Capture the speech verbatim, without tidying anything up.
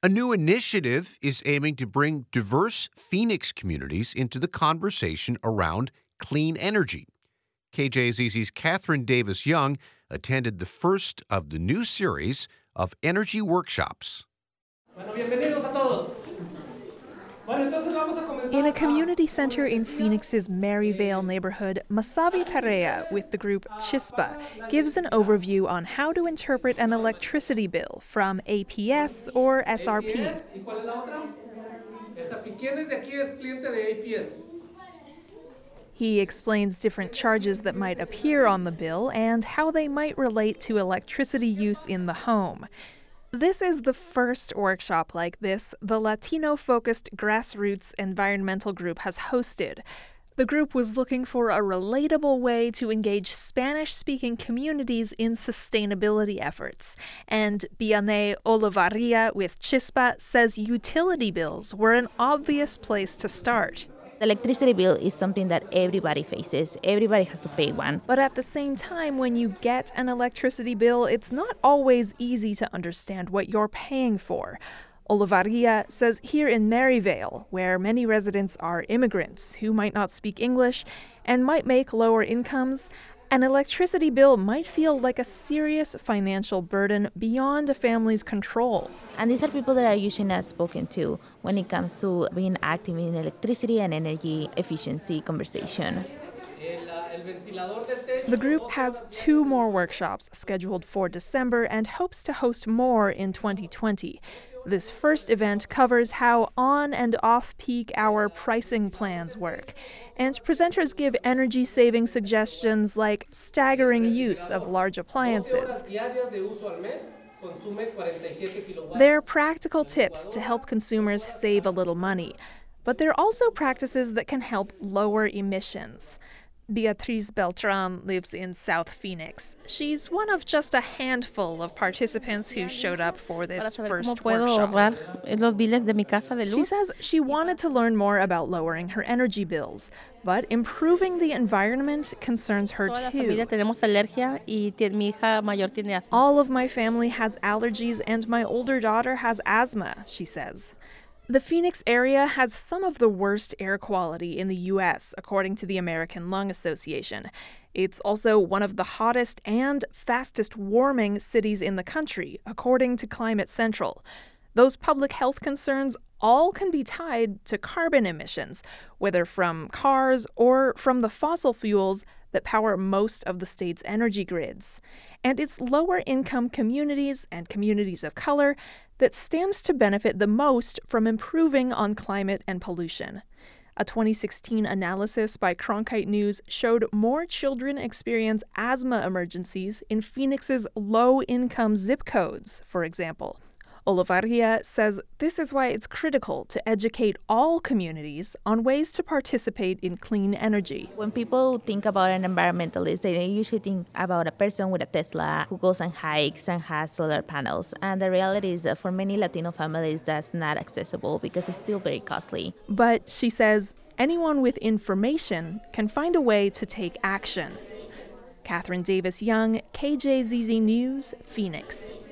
A new initiative is aiming to bring diverse Phoenix communities into the conversation around clean energy. K J Z Z's Catherine Davis Young attended the first of the new series of energy workshops. In a community center in Phoenix's Maryvale neighborhood, Masavi Perea with the group Chispa gives an overview on how to interpret an electricity bill from A P S or S R P. He explains different charges that might appear on the bill and how they might relate to electricity use in the home. This is the first workshop like this the Latino-focused grassroots environmental group has hosted. The group was looking for a relatable way to engage Spanish-speaking communities in sustainability efforts. And Biane Olavarria with Chispa says utility bills were an obvious place to start. The electricity bill is something that everybody faces. Everybody has to pay one. But at the same time, when you get an electricity bill, it's not always easy to understand what you're paying for. Olavarria says here in Maryvale, where many residents are immigrants who might not speak English and might make lower incomes, an electricity bill might feel like a serious financial burden beyond a family's control. And these are people that are usually not spoken to when it comes to being active in electricity and energy efficiency conversation. The group has two more workshops scheduled for December and hopes to host more in twenty twenty. This first event covers how on- and off-peak hour pricing plans work, and presenters give energy-saving suggestions like staggering use of large appliances. They're practical tips to help consumers save a little money, but they're also practices that can help lower emissions. Beatriz Beltran lives in South Phoenix. She's one of just a handful of participants who showed up for this first workshop. She says she wanted to learn more about lowering her energy bills, but improving the environment concerns her too. All of my family has allergies and my older daughter has asthma, she says. The Phoenix area has some of the worst air quality in the U S, according to the American Lung Association. It's also one of the hottest and fastest warming cities in the country, according to Climate Central. Those public health concerns all can be tied to carbon emissions, whether from cars or from the fossil fuels that power most of the state's energy grids. And it's lower-income communities and communities of color that stands to benefit the most from improving on climate and pollution. A twenty sixteen analysis by Cronkite News showed more children experience asthma emergencies in Phoenix's low-income zip codes, for example. Olavarria says this is why it's critical to educate all communities on ways to participate in clean energy. When people think about an environmentalist, they usually think about a person with a Tesla who goes and hikes and has solar panels. And the reality is that for many Latino families, that's not accessible because it's still very costly. But she says anyone with information can find a way to take action. Catherine Davis Young, K J Z Z News, Phoenix.